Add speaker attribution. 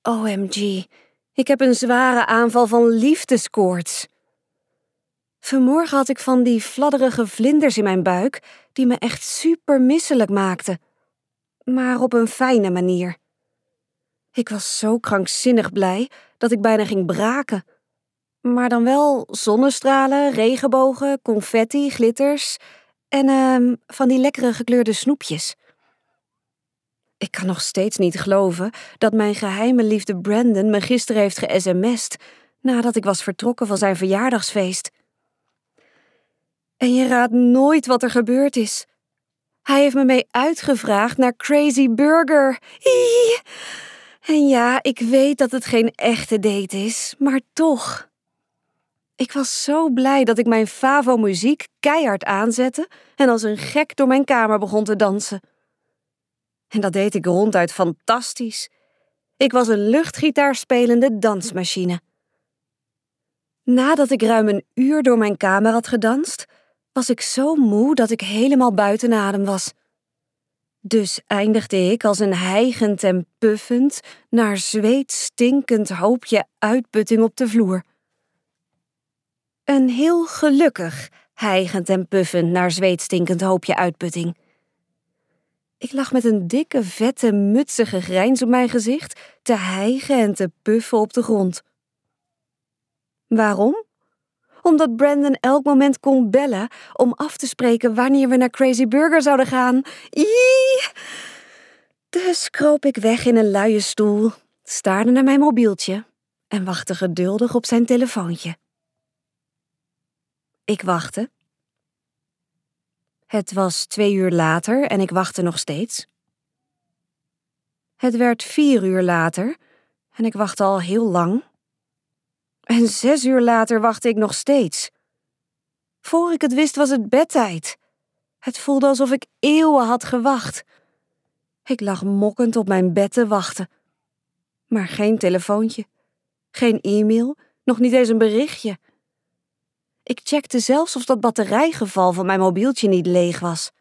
Speaker 1: OMG, ik heb een zware aanval van liefdeskoorts. Vanmorgen had ik van die fladderige vlinders in mijn buik die me echt super misselijk maakten. Maar op een fijne manier. Ik was zo krankzinnig blij dat ik bijna ging braken. Maar dan wel zonnestralen, regenbogen, confetti, glitters en van die lekkere gekleurde snoepjes. Ik kan nog steeds niet geloven dat mijn geheime liefde Brandon me gisteren heeft ge-sms'd nadat ik was vertrokken van zijn verjaardagsfeest. En je raadt nooit wat er gebeurd is. Hij heeft me mee uitgevraagd naar Crazy Burger. Ie! En ja, ik weet dat het geen echte date is, maar toch. Ik was zo blij dat ik mijn Favo-muziek keihard aanzette en als een gek door mijn kamer begon te dansen. En dat deed ik ronduit fantastisch. Ik was een luchtgitaarspelende dansmachine. Nadat ik ruim een uur door mijn kamer had gedanst, was ik zo moe dat ik helemaal buiten adem was. Dus eindigde ik als een hijgend en puffend, naar zweet stinkend hoopje uitputting op de vloer. Een heel gelukkig, hijgend en puffend, naar zweet stinkend hoopje uitputting. Ik lag met een dikke, vette, mutsige grijns op mijn gezicht te hijgen en te puffen op de grond. Waarom? Omdat Brandon elk moment kon bellen om af te spreken wanneer we naar Crazy Burger zouden gaan. Iiii! Dus kroop ik weg in een luie stoel, staarde naar mijn mobieltje en wachtte geduldig op zijn telefoontje. Ik wachtte. Het was 2 uur later en ik wachtte nog steeds. Het werd 4 uur later en ik wachtte al heel lang. En 6 uur later wachtte ik nog steeds. Voor ik het wist was het bedtijd. Het voelde alsof ik eeuwen had gewacht. Ik lag mokkend op mijn bed te wachten. Maar geen telefoontje, geen e-mail, nog niet eens een berichtje. Ik checkte zelfs of dat batterijgeval van mijn mobieltje niet leeg was.